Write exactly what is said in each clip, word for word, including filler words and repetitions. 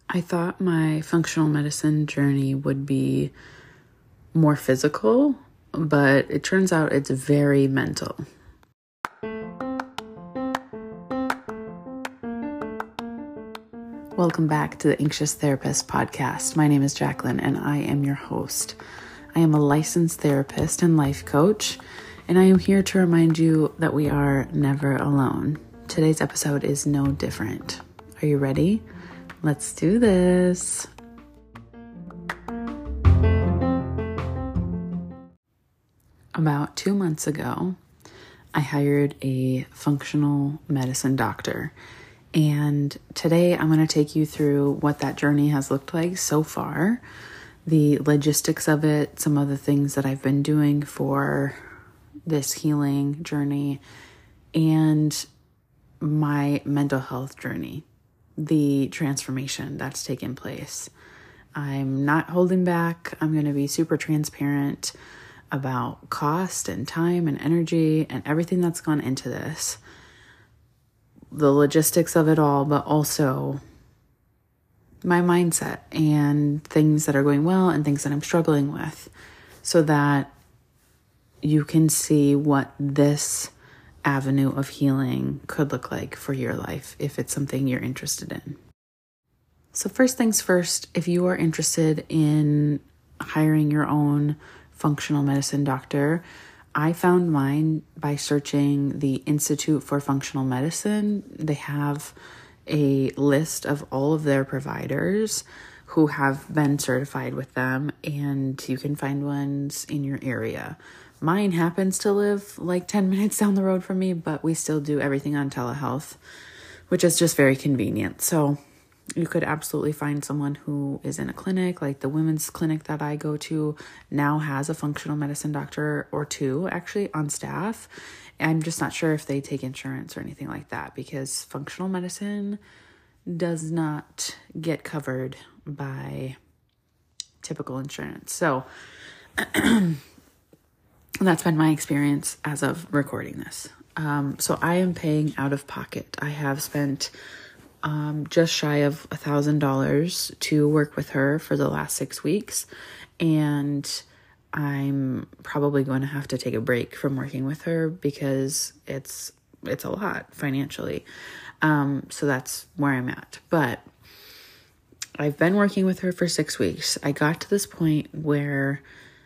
I thought my functional medicine journey would be more physical, but it turns out it's very mental. Welcome back to the Anxious Therapist podcast. My name is Jacqueline and I am your host. I am a licensed therapist and life coach, and I am here to remind you that we are never alone. Today's episode is no different. Are you ready? Let's do this. About two months ago, I hired a functional medicine doctor. And today I'm going to take you through what that journey has looked like so far, the logistics of it, some of the things that I've been doing for this healing journey, and my mental health journey, the transformation that's taken place. I'm not holding back. I'm going to be super transparent about cost and time and energy and everything that's gone into this, the logistics of it all, but also my mindset and things that are going well and things that I'm struggling with, so that you can see what this avenue of healing could look like for your life if it's something you're interested in. So first things first, if you are interested in hiring your own functional medicine doctor, I found mine by searching the Institute for Functional Medicine. They have a list of all of their providers who have been certified with them, and you can find ones in your area. Mine happens to live like ten minutes down the road from me, but we still do everything on telehealth, which is just very convenient. So you could absolutely find someone who is in a clinic, like the women's clinic that I go to now has a functional medicine doctor or two actually on staff. I'm just not sure if they take insurance or anything like that, because functional medicine does not get covered by typical insurance. So that's been my experience as of recording this. Um, so I am paying out of pocket. I have spent um, just shy of a thousand dollars to work with her for the last six weeks. And I'm probably going to have to take a break from working with her because it's, it's a lot financially. Um, so that's where I'm at. But I've been working with her for six weeks. I got to this point where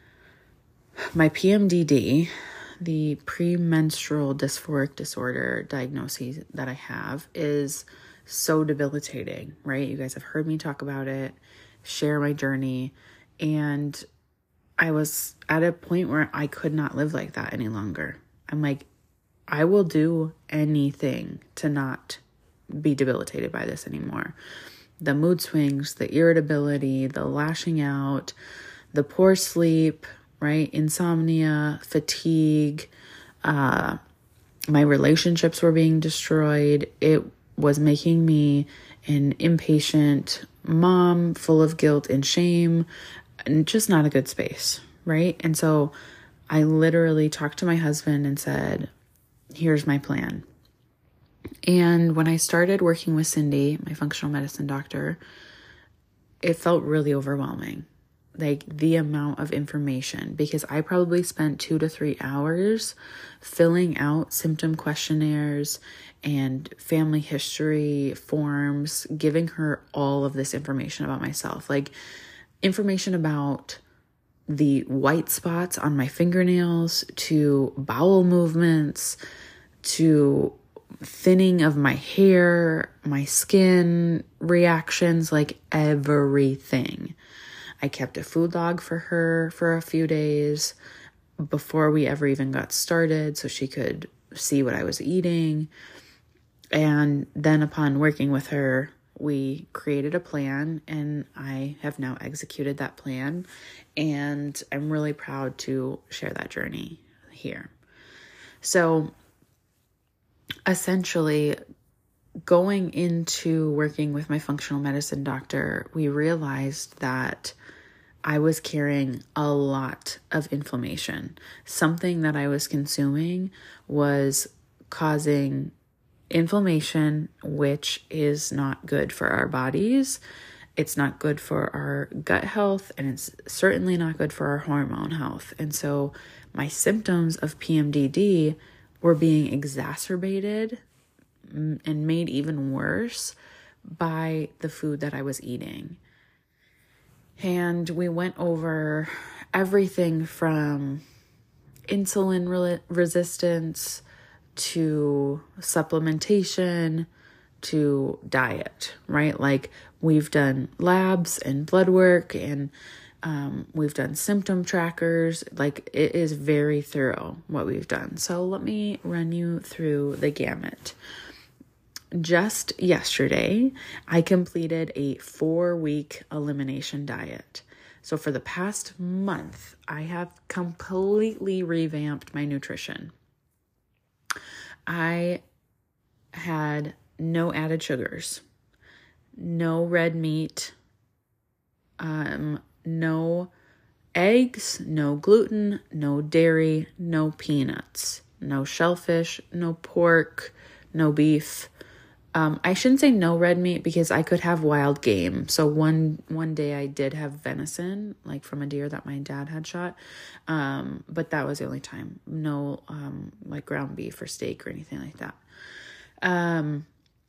my P M D D, the premenstrual dysphoric disorder diagnosis that I have, is so debilitating, right? You guys have heard me talk about it, share my journey, and I was at a point where I could not live like that any longer. I'm like, I will do anything to not be debilitated by this anymore. The mood swings, the irritability, the lashing out, the poor sleep, right? Insomnia, fatigue, uh, my relationships were being destroyed. It was making me an impatient mom, full of guilt and shame, and just not a good space, right? And so I literally talked to my husband and said, here's my plan. And when I started working with Cindy, my functional medicine doctor, it felt really overwhelming. Like the amount of information, because I probably spent two to three hours filling out symptom questionnaires and family history forms, giving her all of this information about myself, like information about the white spots on my fingernails, to bowel movements, to thinning of my hair, my skin reactions, like everything. I kept a food log for her for a few days before we ever even got started, so she could see what I was eating. And then upon working with her, we created a plan, and I have now executed that plan. And I'm really proud to share that journey here. So essentially, going into working with my functional medicine doctor, we realized that I was carrying a lot of inflammation. Something that I was consuming was causing inflammation, which is not good for our bodies. It's not good for our gut health, and it's certainly not good for our hormone health. And so my symptoms of P M D D were being exacerbated and made even worse by the food that I was eating. And we went over everything from insulin re- resistance to supplementation to diet, right? Like we've done labs and blood work, and um, we've done symptom trackers. Like it is very thorough what we've done. So let me run you through the gamut. Just yesterday, I completed a four-week elimination diet. So for the past month, I have completely revamped my nutrition. I had no added sugars, no red meat, um, no eggs, no gluten, no dairy, no peanuts, no shellfish, no pork, no beef. Um, I shouldn't say no red meat because I could have wild game. So one one day I did have venison, like from a deer that my dad had shot. Um, but that was the only time. No um, like ground beef or steak or anything like that. Um,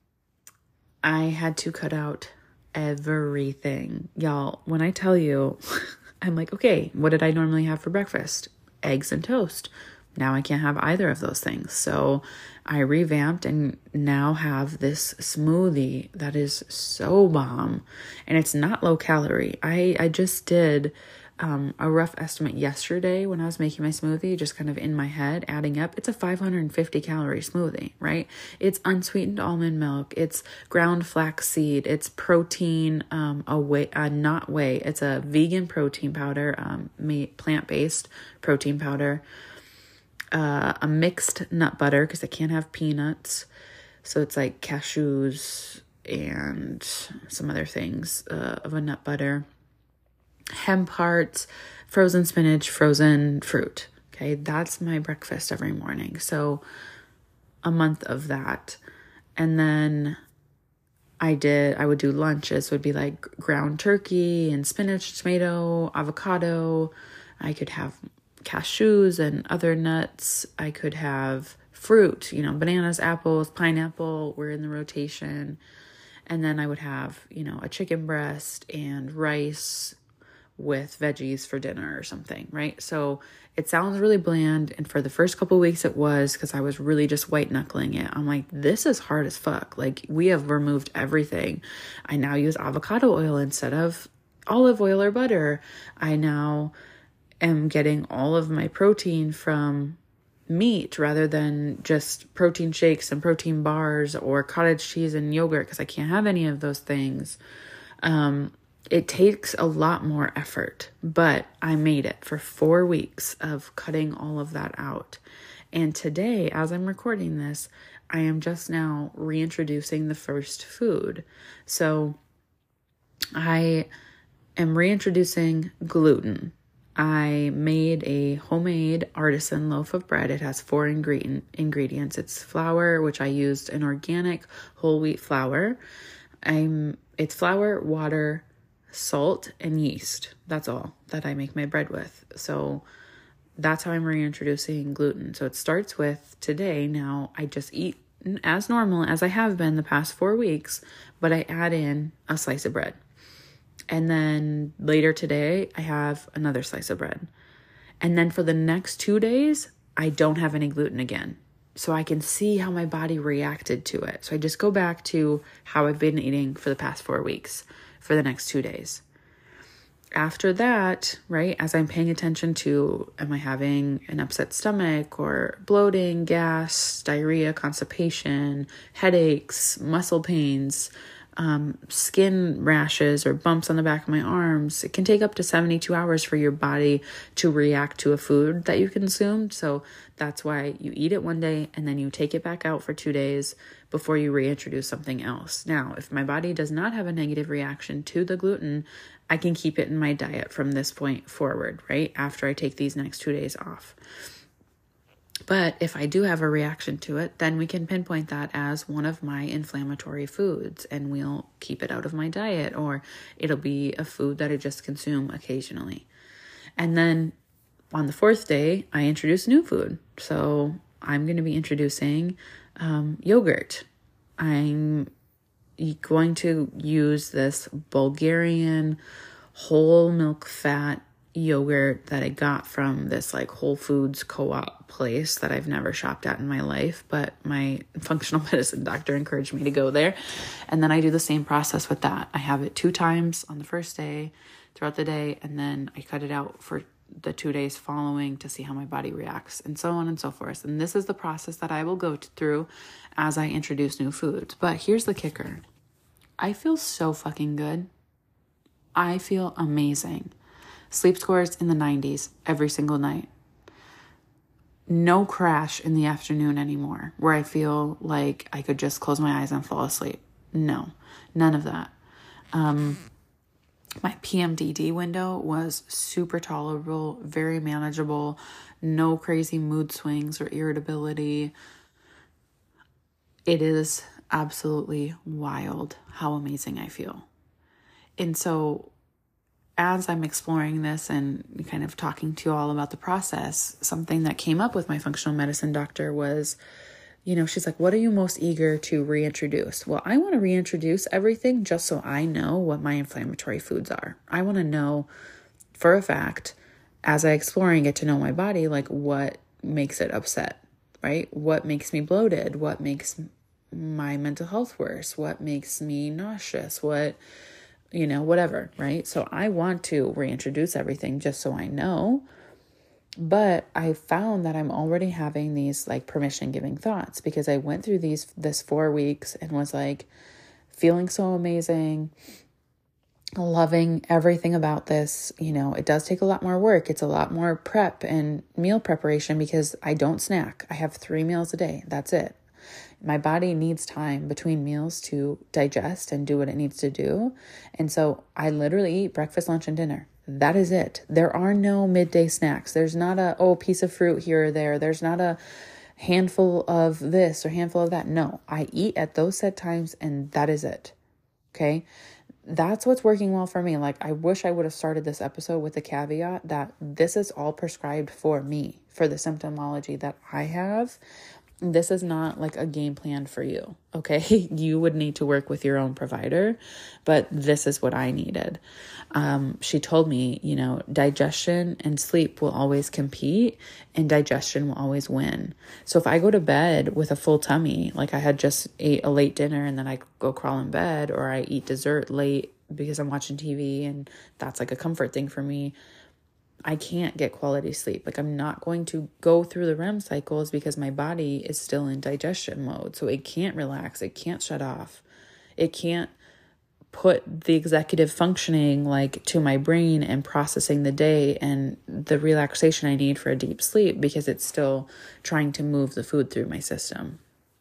I had to cut out everything. Y'all, when I tell you, I'm like, okay, what did I normally have for breakfast? Eggs and toast. Now I can't have either of those things. So I revamped and now have this smoothie that is so bomb, and it's not low calorie. I, I just did um, a rough estimate yesterday when I was making my smoothie, just kind of in my head, adding up. It's a five hundred fifty calorie smoothie, right? It's unsweetened almond milk. It's ground flax seed. It's protein, um, a whey, uh, not whey. It's a vegan protein powder, um, made plant-based protein powder. Uh, a mixed nut butter because I can't have peanuts. So it's like cashews and some other things uh, of a nut butter. Hemp hearts, frozen spinach, frozen fruit. Okay, that's my breakfast every morning. So a month of that. And then I did, I would do lunches, would be like ground turkey and spinach, tomato, avocado. I could have cashews and other nuts. I could have fruit, you know, bananas, apples, pineapple were in the rotation. And then I would have, you know, a chicken breast and rice with veggies for dinner or something, right? So it sounds really bland. And for the first couple of weeks it was, because I was really just white knuckling it. I'm like, this is hard as fuck. Like we have removed everything. I now use avocado oil instead of olive oil or butter. I now am getting all of my protein from meat rather than just protein shakes and protein bars or cottage cheese and yogurt because I can't have any of those things. Um, it takes a lot more effort, but I made it for four weeks of cutting all of that out. And today, as I'm recording this, I am just now reintroducing the first food. So I am reintroducing gluten. I made a homemade artisan loaf of bread. It has four ingredient ingredients. It's flour, which I used an organic whole wheat flour. I'm it's flour, water, salt, and yeast. That's all that I make my bread with. So that's how I'm reintroducing gluten. So it starts with today. Now I just eat as normal as I have been the past four weeks, but I add in a slice of bread. And then later today, I have another slice of bread. And then for the next two days, I don't have any gluten again. So I can see how my body reacted to it. So I just go back to how I've been eating for the past four weeks for the next two days. After that, right, as I'm paying attention to, am I having an upset stomach or bloating, gas, diarrhea, constipation, headaches, muscle pains, Um, skin rashes or bumps on the back of my arms. It can take up to seventy-two hours for your body to react to a food that you consumed. So that's why you eat it one day and then you take it back out for two days before you reintroduce something else. Now, if my body does not have a negative reaction to the gluten, I can keep it in my diet from this point forward, right? After I take these next two days off. But if I do have a reaction to it, then we can pinpoint that as one of my inflammatory foods and we'll keep it out of my diet, or it'll be a food that I just consume occasionally. And then on the fourth day, I introduce new food. So I'm going to be introducing um, yogurt. I'm going to use this Bulgarian whole milk fat yogurt that I got from this like Whole Foods co-op place that I've never shopped at in my life, but my functional medicine doctor encouraged me to go there. And then I do the same process with that. I have it two times on the first day throughout the day, and then I cut it out for the two days following to see how my body reacts, and so on and so forth. And this is the process that I will go through as I introduce new foods. But here's the kicker. I feel so fucking good. I feel amazing. Sleep scores in the nineties every single night. No crash in the afternoon anymore where I feel like I could just close my eyes and fall asleep. No, none of that. Um, my P M D D window was super tolerable, very manageable, no crazy mood swings or irritability. It is absolutely wild how amazing I feel. And so as I'm exploring this and kind of talking to you all about the process, something that came up with my functional medicine doctor was, you know, she's like, what are you most eager to reintroduce? Well, I want to reintroduce everything just so I know what my inflammatory foods are. I want to know for a fact, as I explore and get to know my body, like what makes it upset, right? What makes me bloated? What makes my mental health worse? What makes me nauseous? What, you know, whatever, right? So I want to reintroduce everything just so I know. But I found that I'm already having these like permission giving thoughts because I went through these, this four weeks and was like feeling so amazing, loving everything about this. You know, it does take a lot more work. It's a lot more prep and meal preparation because I don't snack. I have three meals a day. That's it. My body needs time between meals to digest and do what it needs to do. And so I literally eat breakfast, lunch, and dinner. That is it. There are no midday snacks. There's not a, oh, piece of fruit here or there. There's not a handful of this or handful of that. No, I eat at those set times and that is it. Okay. That's what's working well for me. Like, I wish I would have started this episode with the caveat that this is all prescribed for me, for the symptomology that I have. This is not like a game plan for you, okay? You would need to work with your own provider, but this is what I needed. Um, she told me, you know, digestion and sleep will always compete and digestion will always win. So if I go to bed with a full tummy, like I had just ate a late dinner and then I go crawl in bed, or I eat dessert late because I'm watching T V and that's like a comfort thing for me, I can't get quality sleep. Like, I'm not going to go through the R E M cycles because my body is still in digestion mode. So it can't relax. It can't shut off. It can't put the executive functioning like to my brain and processing the day and the relaxation I need for a deep sleep because it's still trying to move the food through my system.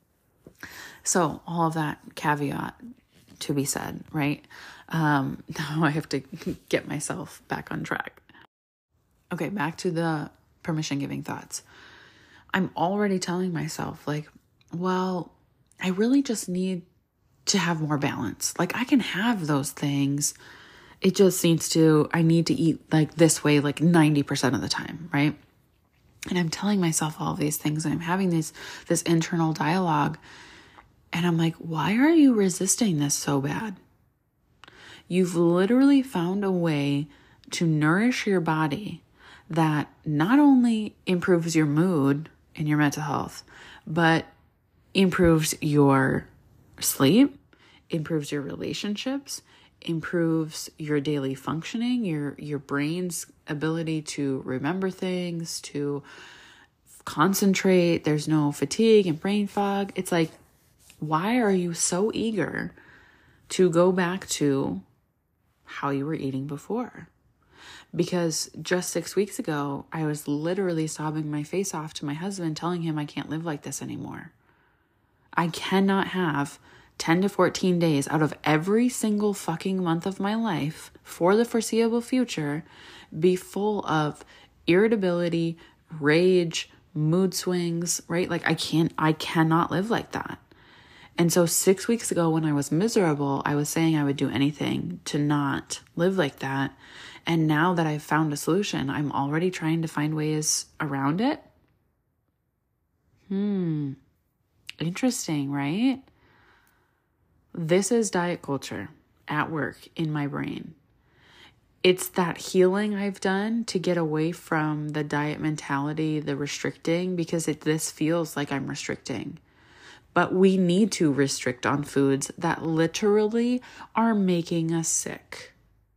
So all of that caveat to be said, right? Um, now I have to get myself back on track. Okay, back to the permission-giving thoughts. I'm already telling myself, like, well, I really just need to have more balance. Like, I can have those things. It just needs to, I need to eat like this way, like ninety percent of the time, right? And I'm telling myself all of these things, and I'm having this, this internal dialogue. And I'm like, why are you resisting this so bad? You've literally found a way to nourish your body that not only improves your mood and your mental health, but improves your sleep, improves your relationships, improves your daily functioning, your, your brain's ability to remember things, to concentrate. There's no fatigue and brain fog. It's like, why are you so eager to go back to how you were eating before? Because just six weeks ago, I was literally sobbing my face off to my husband, telling him I can't live like this anymore. I cannot have ten to fourteen days out of every single fucking month of my life for the foreseeable future be full of irritability, rage, mood swings, right? Like I can't, I cannot live like that. And so six weeks ago when I was miserable, I was saying I would do anything to not live like that. And now that I've found a solution, I'm already trying to find ways around it. Hmm. Interesting, right? This is diet culture at work in my brain. It's that healing I've done to get away from the diet mentality, the restricting, because it, this feels like I'm restricting. But we need to restrict on foods that literally are making us sick.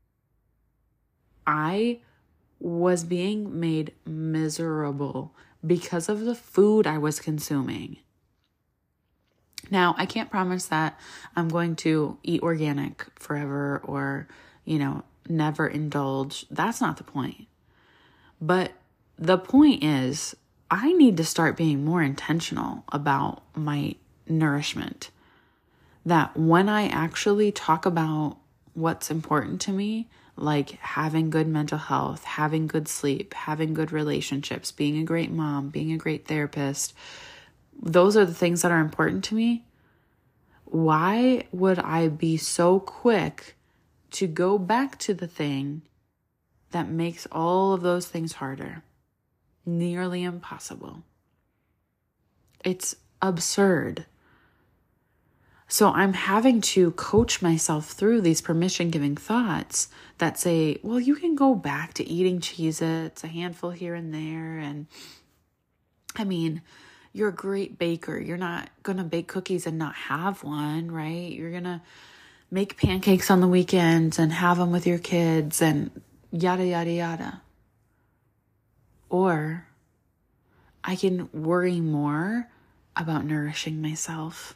I was being made miserable because of the food I was consuming. Now, I can't promise that I'm going to eat organic forever or, you know, never indulge. That's not the point. But the point is, I need to start being more intentional about my nourishment. That when I actually talk about what's important to me, like having good mental health, having good sleep, having good relationships, being a great mom, being a great therapist, those are the things that are important to me. Why would I be so quick to go back to the thing that makes all of those things harder? Nearly impossible. It's absurd. So I'm having to coach myself through these permission-giving thoughts that say, well, you can go back to eating Cheez-Its, a handful here and there. And I mean, you're a great baker. You're not going to bake cookies and not have one, right? You're going to make pancakes on the weekends and have them with your kids and yada, yada, yada. Or I can worry more about nourishing myself,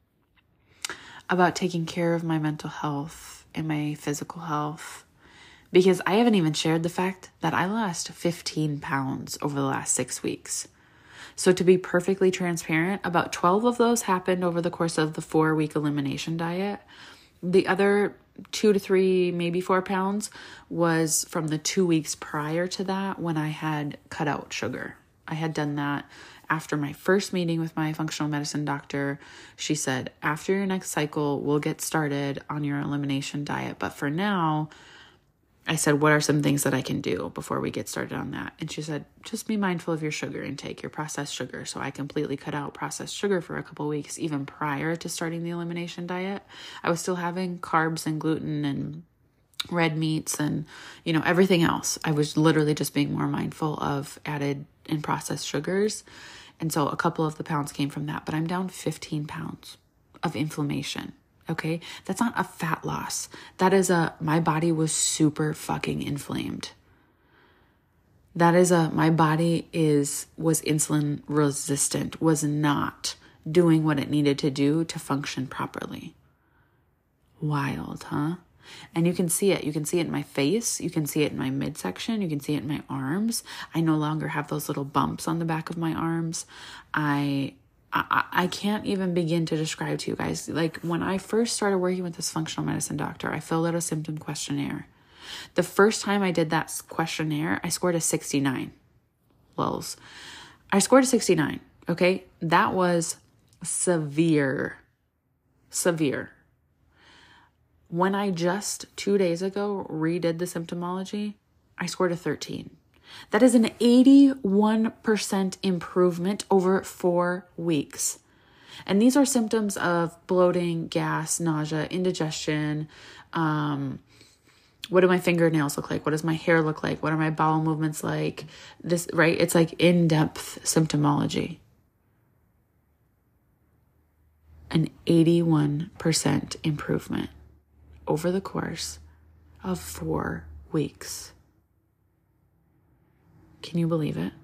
about taking care of my mental health and my physical health. Because I haven't even shared the fact that I lost fifteen pounds over the last six weeks. So to be perfectly transparent, about twelve of those happened over the course of the four-week elimination diet. The other two to three, maybe four pounds was from the two weeks prior to that when I had cut out sugar. I had done that after my first meeting with my functional medicine doctor. She said, after your next cycle, we'll get started on your elimination diet. But for now, I said, what are some things that I can do before we get started on that? And she said, just be mindful of your sugar intake, your processed sugar. So I completely cut out processed sugar for a couple of weeks, even prior to starting the elimination diet. I was still having carbs and gluten and red meats and, you know, everything else. I was literally just being more mindful of added and processed sugars. And so a couple of the pounds came from that, but I'm down fifteen pounds of inflammation. Okay. That's not a fat loss. That is a, my body was super fucking inflamed. That is a, my body is, was insulin resistant, was not doing what it needed to do to function properly. Wild, huh? And you can see it. You can see it in my face. You can see it in my midsection. You can see it in my arms. I no longer have those little bumps on the back of my arms. I, I, I can't even begin to describe to you guys. Like when I first started working with this functional medicine doctor, I filled out a symptom questionnaire. The first time I did that questionnaire, I scored a sixty-nine. Lulz. I scored a sixty-nine. Okay. That was severe, severe. When I just two days ago redid the symptomology, I scored a thirteen. That is an eighty-one percent improvement over four weeks. And these are symptoms of bloating, gas, nausea, indigestion. Um, what do my fingernails look like? What does my hair look like? What are my bowel movements like? This, right? It's like in-depth symptomology. An eighty-one percent improvement over the course of four weeks. Can you believe it?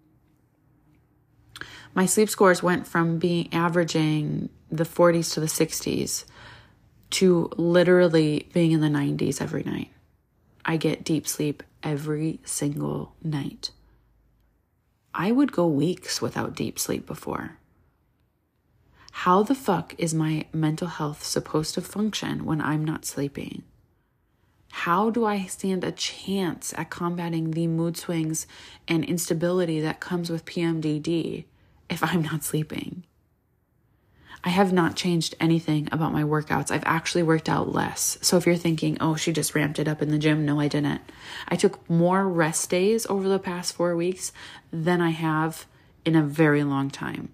My sleep scores went from being averaging the forties to the sixties to literally being in the nineties every night. I get deep sleep every single night. I would go weeks without deep sleep before. How the fuck is my mental health supposed to function when I'm not sleeping? how do I stand a chance at combating the mood swings and instability that comes with P M D D if I'm not sleeping? I have not changed anything about my workouts. I've actually worked out less. So if you're thinking, oh, she just ramped it up in the gym. No, I didn't. I took more rest days over the past four weeks than I have in a very long time.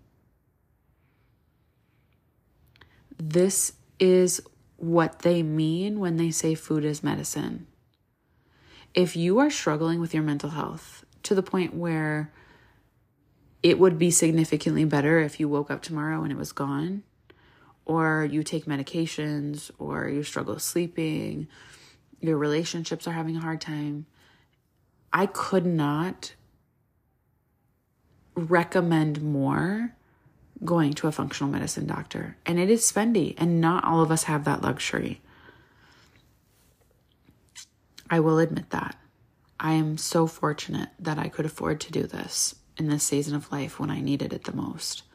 This is what they mean when they say food is medicine. If you are struggling with your mental health to the point where it would be significantly better if you woke up tomorrow and it was gone, or you take medications, or you struggle sleeping, your relationships are having a hard time, I could not recommend more going to a functional medicine doctor. And it is spendy, and not all of us have that luxury. I will admit that. I am so fortunate that I could afford to do this in this season of life when I needed it the most.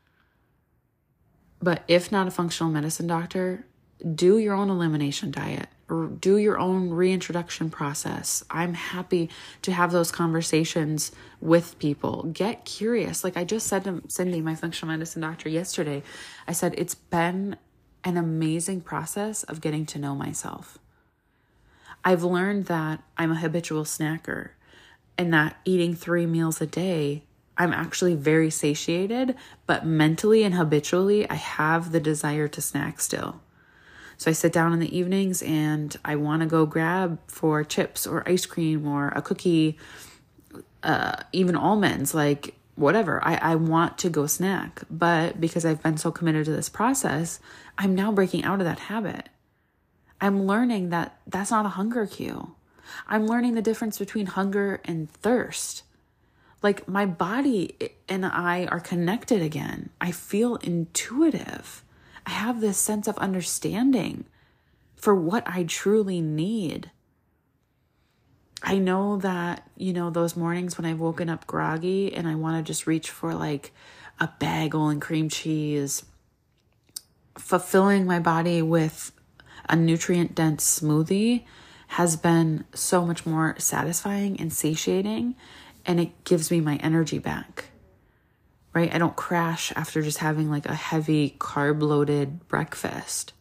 But if not a functional medicine doctor, do your own elimination diet or do your own reintroduction process. I'm happy to have those conversations with people. Get curious. Like I just said to Cindy, my functional medicine doctor, yesterday, I said, it's been an amazing process of getting to know myself. I've learned that I'm a habitual snacker, and that eating three meals a day, I'm actually very satiated, but mentally and habitually, I have the desire to snack still. So I sit down in the evenings and I want to go grab for chips or ice cream or a cookie, uh, even almonds, like whatever. I, I want to go snack, but because I've been so committed to this process, I'm now breaking out of that habit. I'm learning that that's not a hunger cue. I'm learning the difference between hunger and thirst. Like my body and I are connected again. I feel intuitive. I have this sense of understanding for what I truly need. I know that, you know, those mornings when I've woken up groggy and I want to just reach for like a bagel and cream cheese, fulfilling my body with a nutrient-dense smoothie has been so much more satisfying and satiating, and it gives me my energy back, right? I don't crash after just having like a heavy carb-loaded breakfast.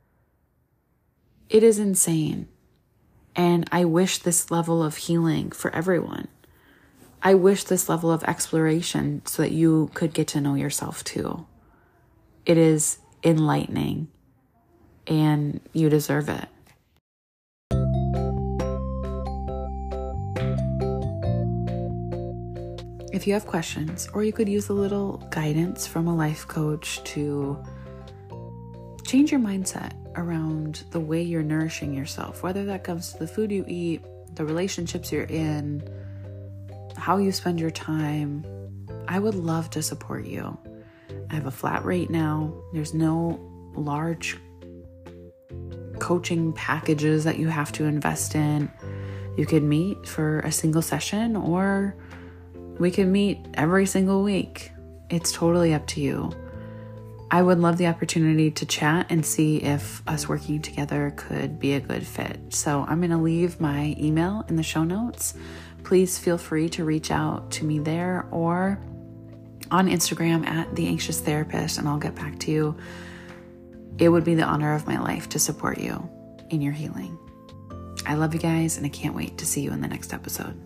It is insane, and I wish this level of healing for everyone. I wish this level of exploration so that you could get to know yourself too. It is enlightening, and you deserve it. If you have questions, or you could use a little guidance from a life coach to change your mindset around the way you're nourishing yourself, whether that comes to the food you eat, the relationships you're in, how you spend your time, I would love to support you. I have a flat rate now. There's no large coaching packages that you have to invest in. You could meet for a single session, or we can meet every single week. It's totally up to you. I would love the opportunity to chat and see if us working together could be a good fit. So I'm going to leave my email in the show notes. Please feel free to reach out to me there or on Instagram at The Anxious Therapist, and I'll get back to you. It would be the honor of my life to support you in your healing. I love you guys, and I can't wait to see you in the next episode.